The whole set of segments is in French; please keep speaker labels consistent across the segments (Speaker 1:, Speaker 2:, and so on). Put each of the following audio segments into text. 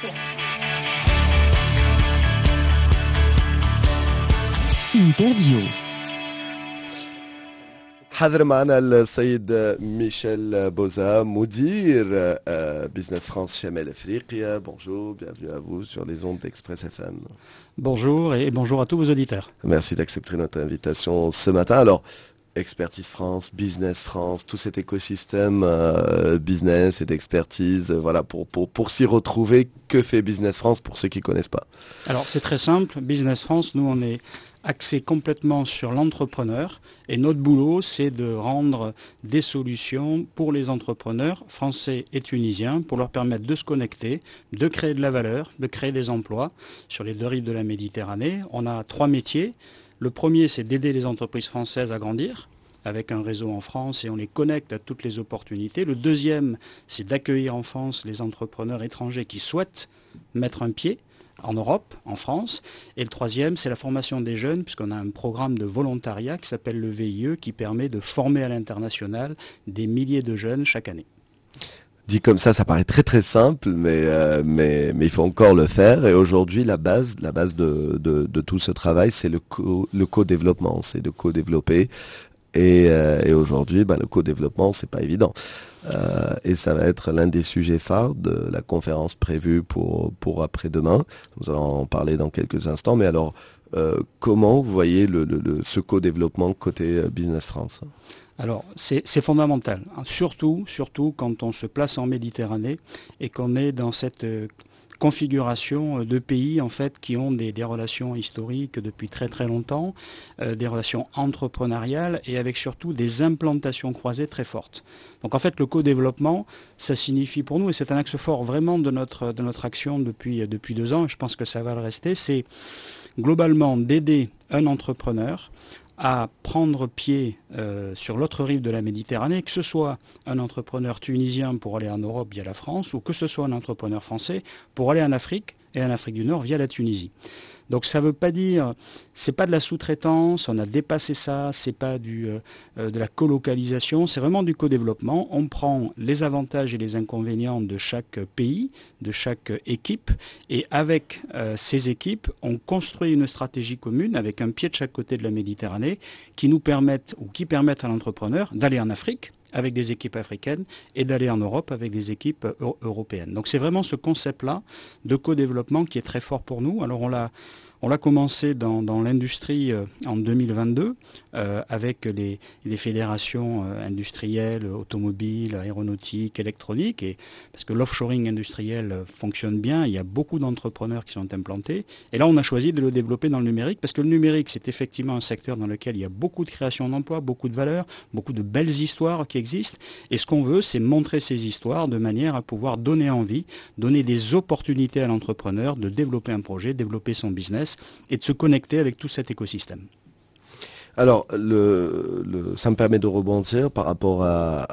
Speaker 1: Interview.
Speaker 2: حاضر معنا السيد ميشيل بوزا مدير Business France شمال افريقيا. Bonjour, bienvenue à vous sur les ondes d'Express FM.
Speaker 3: Bonjour et bonjour à tous vos auditeurs.
Speaker 2: Merci d'accepter notre invitation ce matin. Alors, Expertise France, Business France, tout cet écosystème business et d'expertise, voilà, pour s'y retrouver, que fait Business France pour ceux qui ne connaissent pas?
Speaker 3: Alors c'est très simple, Business France, nous on est axé complètement sur l'entrepreneur et notre boulot c'est de rendre des solutions pour les entrepreneurs français et tunisiens pour leur permettre de se connecter, de créer de la valeur, de créer des emplois sur les deux rives de la Méditerranée. On a 3 métiers. Le premier c'est d'aider les entreprises françaises à grandir avec un réseau en France et on les connecte à toutes les opportunités. Le deuxième c'est d'accueillir en France les entrepreneurs étrangers qui souhaitent mettre un pied en Europe, en France. Et le troisième, c'est la formation des jeunes, puisqu'on a un programme de volontariat qui s'appelle le VIE, qui permet de former à l'international des milliers de jeunes chaque année.
Speaker 2: Dit comme ça paraît très très simple, mais il faut encore le faire. Et aujourd'hui, la base de tout ce travail, c'est le co-développement, c'est de co-développer. Et aujourd'hui, le co-développement, c'est pas évident. Et ça va être l'un des sujets phares de la conférence prévue pour après-demain. Nous allons en parler dans quelques instants. Mais alors, comment vous voyez ce co-développement côté Business France?
Speaker 3: Alors, c'est fondamental, hein. Surtout quand on se place en Méditerranée et qu'on est dans cette configuration de pays en fait qui ont des relations historiques depuis très très longtemps, des relations entrepreneuriales et avec surtout des implantations croisées très fortes. Donc en fait le co-développement, ça signifie pour nous, et c'est un axe fort vraiment de notre action depuis 2 ans, et je pense que ça va le rester, c'est globalement d'aider un entrepreneur à prendre pied sur l'autre rive de la Méditerranée, que ce soit un entrepreneur tunisien pour aller en Europe via la France, ou que ce soit un entrepreneur français pour aller en Afrique et en Afrique du Nord via la Tunisie. Donc ça ne veut pas dire, c'est pas de la sous-traitance, on a dépassé ça, c'est pas de la colocalisation, c'est vraiment du co-développement. On prend les avantages et les inconvénients de chaque pays, de chaque équipe, et avec ces équipes, on construit une stratégie commune avec un pied de chaque côté de la Méditerranée qui permettent à l'entrepreneur d'aller en Afrique avec des équipes africaines et d'aller en Europe avec des équipes européennes. Donc c'est vraiment ce concept-là de co-développement qui est très fort pour nous. Alors on l'a commencé dans l'industrie en 2022 avec les fédérations industrielles, automobiles, aéronautiques, électroniques, et parce que l'offshoring industriel fonctionne bien, il y a beaucoup d'entrepreneurs qui sont implantés. Et là, on a choisi de le développer dans le numérique parce que le numérique, c'est effectivement un secteur dans lequel il y a beaucoup de création d'emplois, beaucoup de valeurs, beaucoup de belles histoires qui existent. Et ce qu'on veut, c'est montrer ces histoires de manière à pouvoir donner envie, donner des opportunités à l'entrepreneur de développer un projet, développer son business et de se connecter avec tout cet écosystème.
Speaker 2: Alors, ça me permet de rebondir par rapport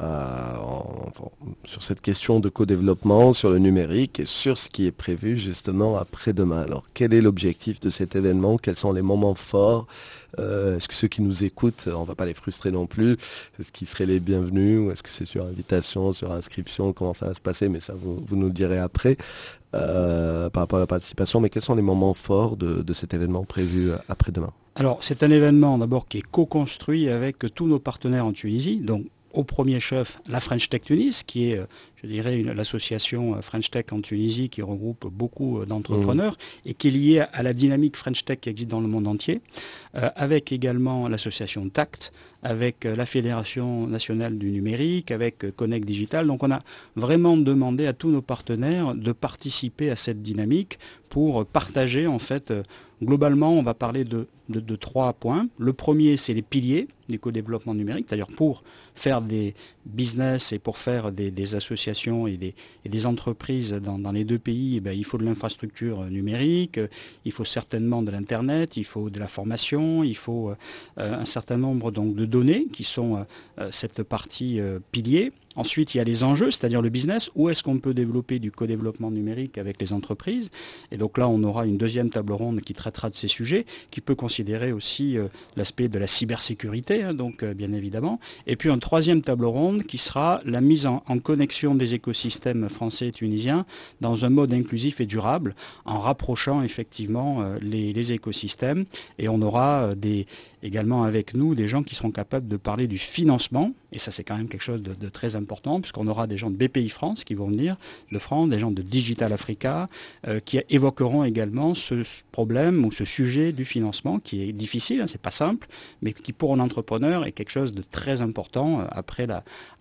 Speaker 2: sur cette question de co-développement, sur le numérique et sur ce qui est prévu justement après-demain. Alors, quel est l'objectif de cet événement? Quels sont les moments forts? Est-ce que ceux qui nous écoutent, on ne va pas les frustrer non plus, est-ce qu'ils seraient les bienvenus ou est-ce que c'est sur invitation, sur inscription, comment ça va se passer? Mais ça, vous nous le direz après par rapport à la participation. Mais quels sont les moments forts de cet événement prévu après-demain?
Speaker 3: Alors, c'est un événement d'abord qui est co-construit avec tous nos partenaires en Tunisie, donc au premier chef la French Tech Tunis, qui est, je dirais, l'association French Tech en Tunisie qui regroupe beaucoup d'entrepreneurs et qui est liée à la dynamique French Tech qui existe dans le monde entier, avec également l'association TACT, avec la Fédération nationale du numérique, avec Connect Digital. Donc on a vraiment demandé à tous nos partenaires de participer à cette dynamique pour partager en fait. Globalement, on va parler de 3 points. Le premier, c'est les piliers du co-développement numérique, c'est-à-dire pour faire des business et pour faire des associations et des entreprises dans les 2 pays, il faut de l'infrastructure numérique, il faut certainement de l'Internet, il faut de la formation, il faut un certain nombre donc, de données qui sont cette partie pilier. Ensuite, il y a les enjeux, c'est-à-dire le business. Où est-ce qu'on peut développer du co-développement numérique avec les entreprises? Et donc là, on aura une deuxième table ronde qui traitera de ces sujets, qui peut consister considérer aussi l'aspect de la cybersécurité, donc bien évidemment. Et puis un troisième table ronde qui sera la mise en connexion des écosystèmes français et tunisiens dans un mode inclusif et durable, en rapprochant effectivement les écosystèmes. Et on aura également avec nous des gens qui seront capables de parler du financement, et ça c'est quand même quelque chose de très important, puisqu'on aura des gens de BPI France qui vont venir de France, des gens de Digital Africa, qui évoqueront également ce problème ou ce sujet du financement qui est difficile, c'est pas simple, mais qui pour un entrepreneur est quelque chose de très important après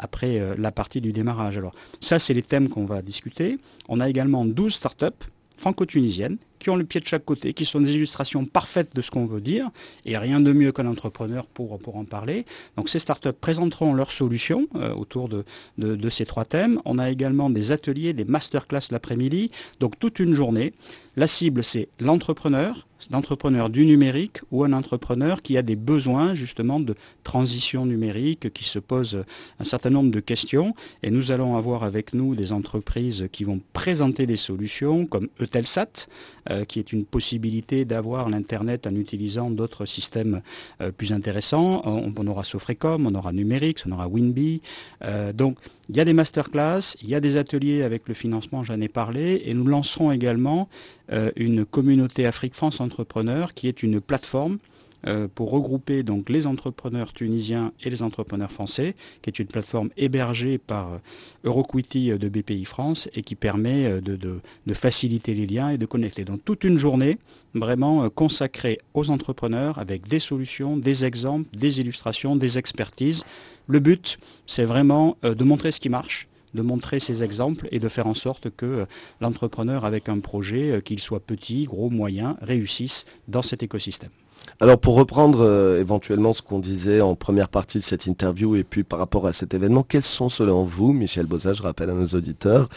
Speaker 3: la partie du démarrage. Alors ça c'est les thèmes qu'on va discuter. On a également 12 startups franco-tunisiennes qui ont le pied de chaque côté, qui sont des illustrations parfaites de ce qu'on veut dire, et rien de mieux qu'un entrepreneur pour en parler. Donc ces startups présenteront leurs solutions autour de ces trois thèmes. On a également des ateliers, des masterclass l'après-midi, donc toute une journée. La cible, c'est l'entrepreneur du numérique ou un entrepreneur qui a des besoins justement de transition numérique, qui se pose un certain nombre de questions. Et nous allons avoir avec nous des entreprises qui vont présenter des solutions comme Eutelsat, qui est une possibilité d'avoir l'Internet en utilisant d'autres systèmes plus intéressants. On aura Sofrecom, on aura Numérix, on aura Winby. Donc il y a des masterclass, il y a des ateliers avec le financement, j'en ai parlé, et nous lancerons également une communauté Afrique-France Entrepreneurs qui est une plateforme pour regrouper donc les entrepreneurs tunisiens et les entrepreneurs français, qui est une plateforme hébergée par Euroquity de BPI France et qui permet de faciliter les liens et de connecter. Donc toute une journée vraiment consacrée aux entrepreneurs avec des solutions, des exemples, des illustrations, des expertises. Le but, c'est vraiment de montrer ce qui marche, de montrer ces exemples et de faire en sorte que l'entrepreneur avec un projet, qu'il soit petit, gros, moyen, réussisse dans cet écosystème.
Speaker 2: Alors pour reprendre éventuellement ce qu'on disait en première partie de cette interview et puis par rapport à cet événement, quels sont selon vous, Michel Bozat, je rappelle à nos auditeurs,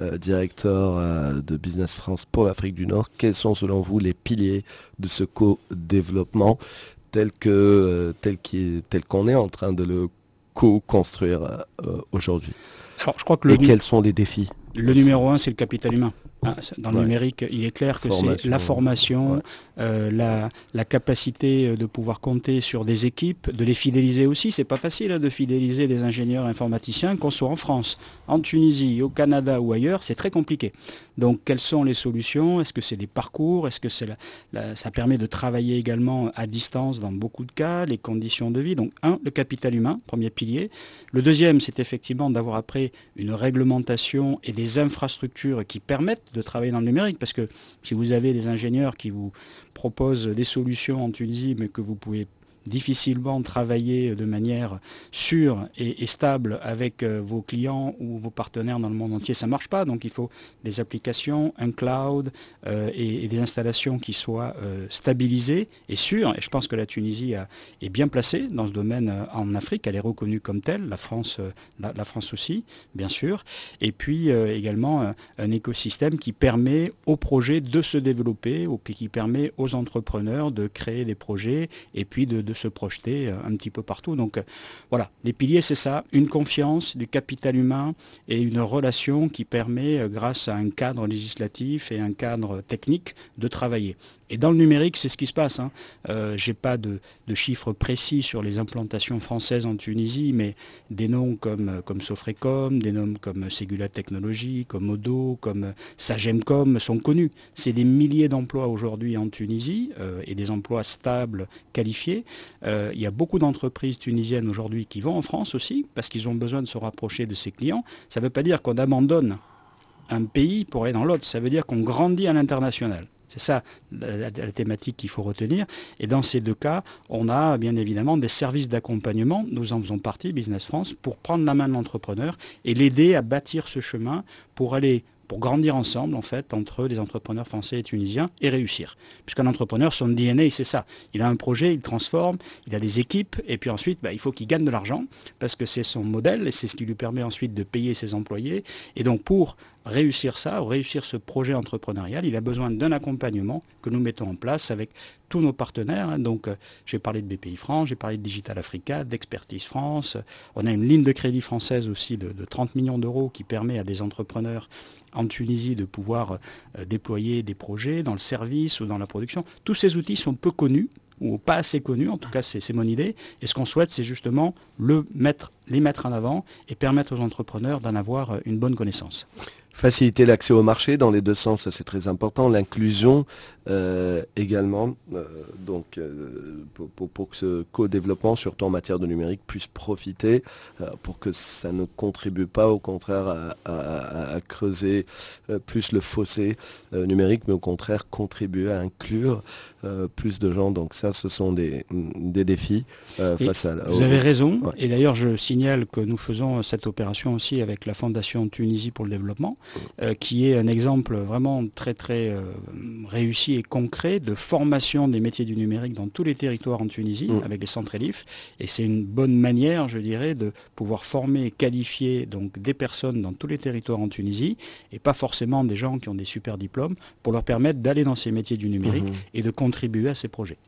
Speaker 2: directeur de Business France pour l'Afrique du Nord, quels sont selon vous les piliers de ce co-développement tel qu'on est en train de le co-construire aujourd'hui?
Speaker 3: Alors, je crois que
Speaker 2: quels sont les défis?
Speaker 3: Le numéro 1, c'est le capital humain. Dans le numérique, il est clair que c'est la formation, la capacité de pouvoir compter sur des équipes, de les fidéliser aussi. C'est pas facile de fidéliser des ingénieurs informaticiens, qu'on soit en France, en Tunisie, au Canada ou ailleurs, c'est très compliqué. Donc, quelles sont les solutions? Est-ce que c'est des parcours? Est-ce que ça permet de travailler également à distance dans beaucoup de cas, les conditions de vie? Donc, le capital humain, premier pilier. Le deuxième, c'est effectivement d'avoir après une réglementation et des infrastructures qui permettent de travailler dans le numérique, parce que si vous avez des ingénieurs qui vous proposent des solutions en Tunisie, mais que vous pouvez difficilement travailler de manière sûre et stable avec vos clients ou vos partenaires dans le monde entier, ça ne marche pas. Donc il faut des applications, un cloud et des installations qui soient stabilisées et sûres. Et je pense que la Tunisie est bien placée dans ce domaine en Afrique. Elle est reconnue comme telle, la France aussi, bien sûr. Et puis également un écosystème qui permet aux projets de se développer, qui permet aux entrepreneurs de créer des projets et puis de se projeter un petit peu partout. Donc voilà, les piliers c'est ça, une confiance, du capital humain et une relation qui permet, grâce à un cadre législatif et un cadre technique, de travailler. Et dans le numérique, c'est ce qui se passe. J'ai pas de chiffres précis sur les implantations françaises en Tunisie, mais des noms comme Sofrecom, des noms comme Segula Technologies, comme Odo, comme Sagemcom sont connus. C'est des milliers d'emplois aujourd'hui en Tunisie et des emplois stables, qualifiés. Il y a beaucoup d'entreprises tunisiennes aujourd'hui qui vont en France aussi parce qu'ils ont besoin de se rapprocher de ces clients. Ça ne veut pas dire qu'on abandonne un pays pour aller dans l'autre. Ça veut dire qu'on grandit à l'international. C'est ça la thématique qu'il faut retenir. Et dans ces deux cas, on a bien évidemment des services d'accompagnement. Nous en faisons partie, Business France, pour prendre la main de l'entrepreneur et l'aider à bâtir ce chemin pour grandir ensemble, en fait, entre les entrepreneurs français et tunisiens et réussir. Puisqu'un entrepreneur, son DNA, c'est ça. Il a un projet, il transforme, il a des équipes, et puis ensuite, il faut qu'il gagne de l'argent, parce que c'est son modèle, et c'est ce qui lui permet ensuite de payer ses employés. Et donc, pour réussir ça, ou réussir ce projet entrepreneurial, il a besoin d'un accompagnement que nous mettons en place avec tous nos partenaires. Donc, j'ai parlé de BPI France, j'ai parlé de Digital Africa, d'Expertise France. On a une ligne de crédit française aussi de 30 millions d'euros qui permet à des entrepreneurs en Tunisie de pouvoir déployer des projets dans le service ou dans la production. Tous ces outils sont peu connus ou pas assez connus, en tout cas c'est mon idée, et ce qu'on souhaite c'est justement les mettre en avant et permettre aux entrepreneurs d'en avoir une bonne connaissance.
Speaker 2: Faciliter l'accès au marché dans les deux sens, ça c'est très important. L'inclusion également, pour que ce co-développement, surtout en matière de numérique, puisse profiter, pour que ça ne contribue pas au contraire à creuser plus le fossé numérique, mais au contraire contribuer à inclure plus de gens. Donc ça, ce sont des défis face à...
Speaker 3: Vous avez raison,
Speaker 2: ouais.
Speaker 3: Et d'ailleurs je signale que nous faisons cette opération aussi avec la Fondation Tunisie pour le développement, qui est un exemple vraiment très très réussi et concret de formation des métiers du numérique dans tous les territoires en Tunisie, avec les centres ELIF. Et c'est une bonne manière, je dirais, de pouvoir former et qualifier donc des personnes dans tous les territoires en Tunisie, et pas forcément des gens qui ont des super diplômes, pour leur permettre d'aller dans ces métiers du numérique et de contribuer à ces projets.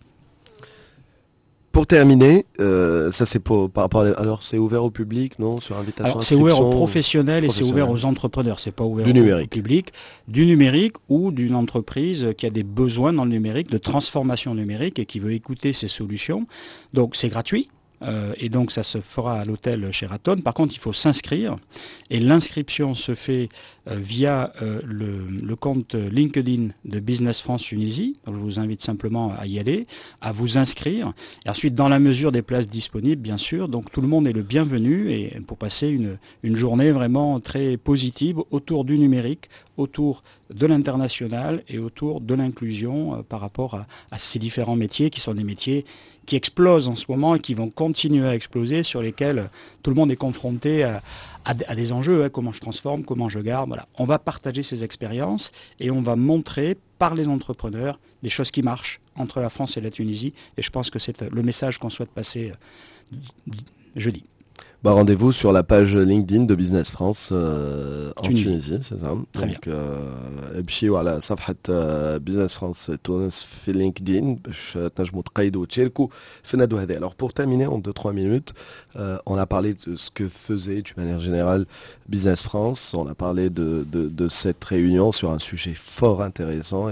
Speaker 2: Pour terminer, ça c'est par rapport alors c'est ouvert au public, non, sur invitation.
Speaker 3: Alors c'est ouvert aux professionnels et c'est ouvert aux entrepreneurs. C'est pas ouvert au public, du numérique ou d'une entreprise qui a des besoins dans le numérique, de transformation numérique et qui veut écouter ces solutions. Donc c'est gratuit. Et donc ça se fera à l'hôtel Sheraton. Par contre, il faut s'inscrire et l'inscription se fait via le compte LinkedIn de Business France Tunisie. Donc, je vous invite simplement à y aller, à vous inscrire. Et ensuite, dans la mesure des places disponibles, bien sûr, donc tout le monde est le bienvenu et pour passer une journée vraiment très positive autour du numérique, autour de l'international et autour de l'inclusion par rapport à ces différents métiers qui sont des métiers qui explosent en ce moment et qui vont continuer à exploser, sur lesquels tout le monde est confronté à des enjeux, comment je transforme, comment je garde. Voilà. On va partager ces expériences et on va montrer par les entrepreneurs des choses qui marchent entre la France et la Tunisie. Et je pense que c'est le message qu'on souhaite passer jeudi.
Speaker 2: Rendez-vous sur la page LinkedIn de Business France en Tunisie, c'est ça.
Speaker 3: Très
Speaker 2: donc ابشيو على صفحة Business France تونس في LinkedIn باش تنجموا تقيدوا وتشاركوا في الندوة هذه. Alors pour terminer en 2-3 minutes, on a parlé de ce que faisait d'une manière générale Business France, on a parlé de cette réunion sur un sujet fort intéressant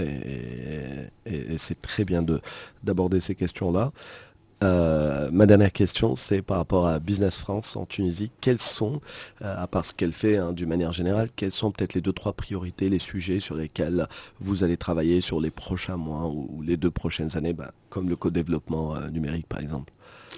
Speaker 2: et c'est très bien d'aborder ces questions-là. Ma dernière question, c'est par rapport à Business France en Tunisie. Quelles sont, à part ce qu'elle fait d'une manière générale, quelles sont peut-être les 2-3 priorités, les sujets sur lesquels vous allez travailler sur les prochains mois ou les 2 prochaines années, comme le co-développement numérique par exemple?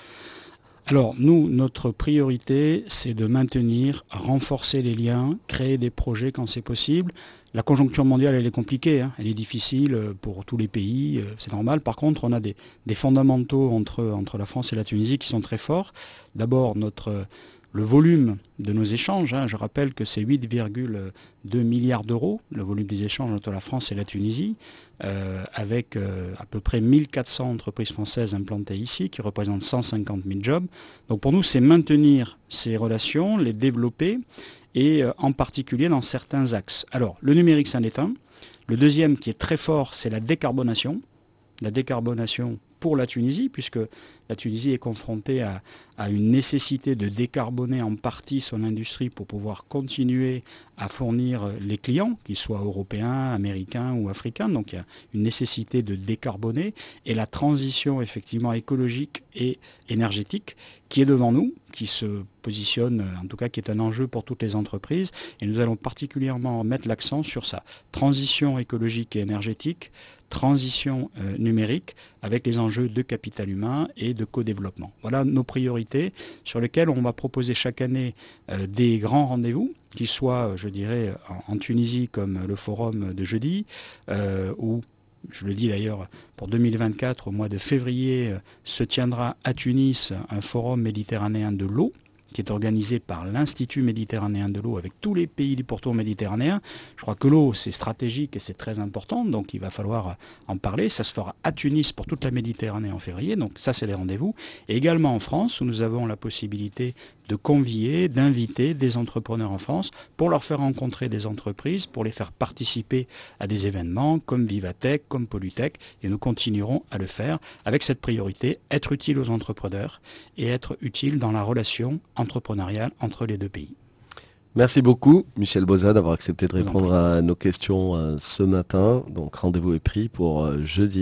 Speaker 3: Alors nous, notre priorité, c'est de maintenir, renforcer les liens, créer des projets quand c'est possible. La conjoncture mondiale, elle est compliquée, elle est difficile pour tous les pays, c'est normal. Par contre, on a des fondamentaux entre la France et la Tunisie qui sont très forts. D'abord, le volume de nos échanges, je rappelle que c'est 8,2 milliards d'euros, le volume des échanges entre la France et la Tunisie, avec à peu près 1400 entreprises françaises implantées ici, qui représentent 150 000 jobs. Donc pour nous, c'est maintenir ces relations, les développer, et en particulier dans certains axes. Alors, le numérique, c'en est un. Le deuxième qui est très fort, c'est la décarbonation. La décarbonation pour la Tunisie, puisque la Tunisie est confrontée à une nécessité de décarboner en partie son industrie pour pouvoir continuer à fournir les clients, qu'ils soient européens, américains ou africains. Donc il y a une nécessité de décarboner et la transition effectivement écologique et énergétique qui est devant nous, qui se positionne, en tout cas qui est un enjeu pour toutes les entreprises. Et nous allons particulièrement mettre l'accent sur ça. Transition écologique et énergétique, transition numérique avec les enjeux de capital humain et de co-développement. Voilà nos priorités sur lesquelles on va proposer chaque année des grands rendez-vous, qu'ils soient, je dirais, en Tunisie comme le forum de jeudi, ou, je le dis d'ailleurs, pour 2024, au mois de février, se tiendra à Tunis un forum méditerranéen de l'eau, qui est organisé par l'Institut méditerranéen de l'eau avec tous les pays du pourtour méditerranéen. Je crois que l'eau, c'est stratégique et c'est très important, donc il va falloir en parler. Ça se fera à Tunis pour toute la Méditerranée en février, donc ça c'est des rendez-vous. Et également en France, où nous avons la possibilité de convier, d'inviter des entrepreneurs en France pour leur faire rencontrer des entreprises, pour les faire participer à des événements comme Vivatech, comme Polytech, et nous continuerons à le faire avec cette priorité, être utile aux entrepreneurs et être utile dans la relation entrepreneuriale entre les deux pays.
Speaker 2: Merci beaucoup, Michel Boza, d'avoir accepté de répondre à nos questions ce matin. Donc, rendez-vous est pris pour jeudi.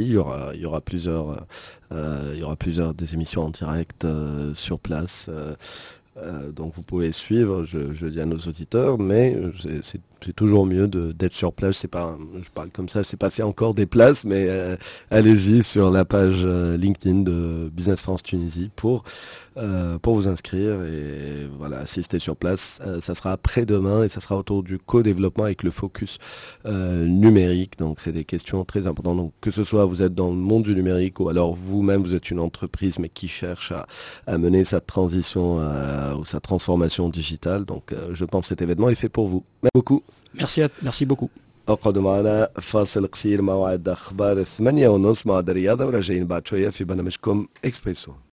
Speaker 2: Il y aura plusieurs des émissions en direct sur place. Donc vous pouvez suivre, je dis à nos auditeurs, mais c'est toujours mieux d'être sur place. C'est pas, je parle comme ça, c'est passé encore des places, mais allez-y sur la page LinkedIn de Business France Tunisie pour vous inscrire et voilà, assister sur place. Ça sera après-demain et ça sera autour du co-développement avec le focus numérique. Donc c'est des questions très importantes. Donc que ce soit vous êtes dans le monde du numérique ou alors vous-même vous êtes une entreprise mais qui cherche à mener sa transition ou sa transformation digitale. Donc je pense que cet événement est fait pour vous. Merci beaucoup.
Speaker 3: Merci beaucoup.
Speaker 2: اقعدوا معنا فاصل قصير موعد اخبار 8:30 مع الرياضه وراجعين بعد شويه في برنامجكم اكسبريسو.